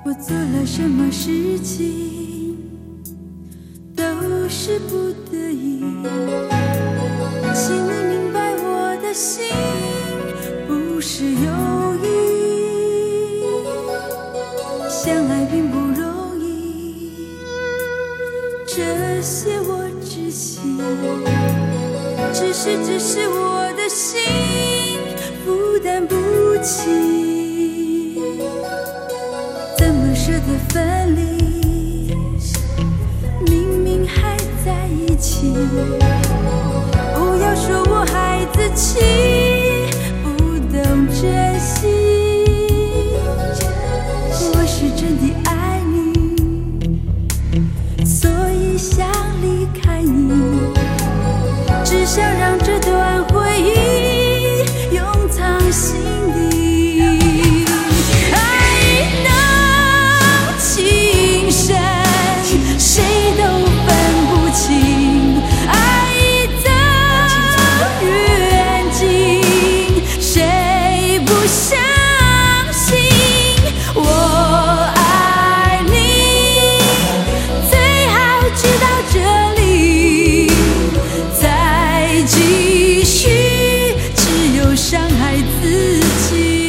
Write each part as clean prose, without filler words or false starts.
我做了什么事情都是不得已，请你明白我的心不是有意，相爱并不容易，这些我知悉，只是我的心负担不起，怎么舍得分离，明明还在一起，不要说我孩子气，不懂珍惜，我是真的爱你，所以想离开你，只想让这段回忆永藏心底，爱能情深，谁都分不清，爱的远近，谁不相信我爱你，最好知道这里再继续只有伤害自己。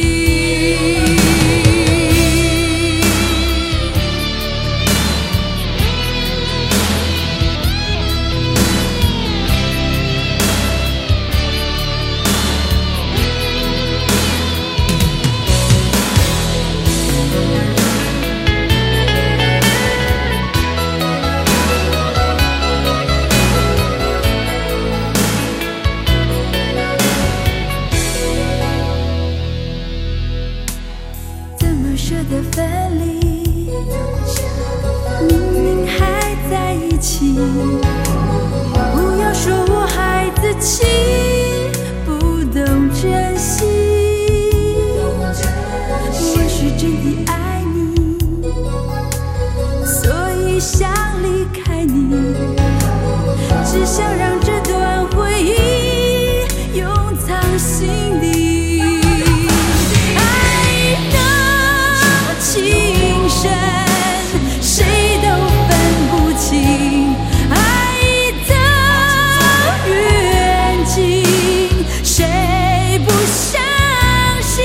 舍得分离，明明还在一起，不要说我孩子气，不懂珍惜，我是真的爱你，所以想离开你，只想让这段回忆永藏心底。情深，谁都分不清，爱的远近，谁不相信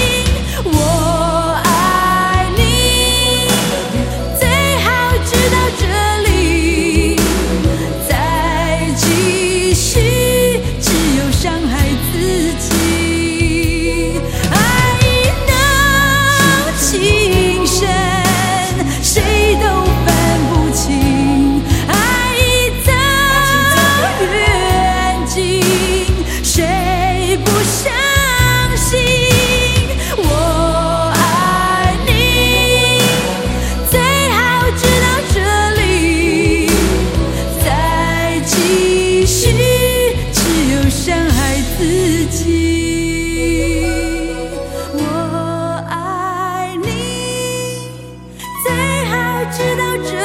我爱你，最好知道这里再继续只有伤害自己，爱能情深，谁都分不清，爱的远近，谁不相信我爱你，最好知道这里再继续只有伤害自己。我爱你，最好知道这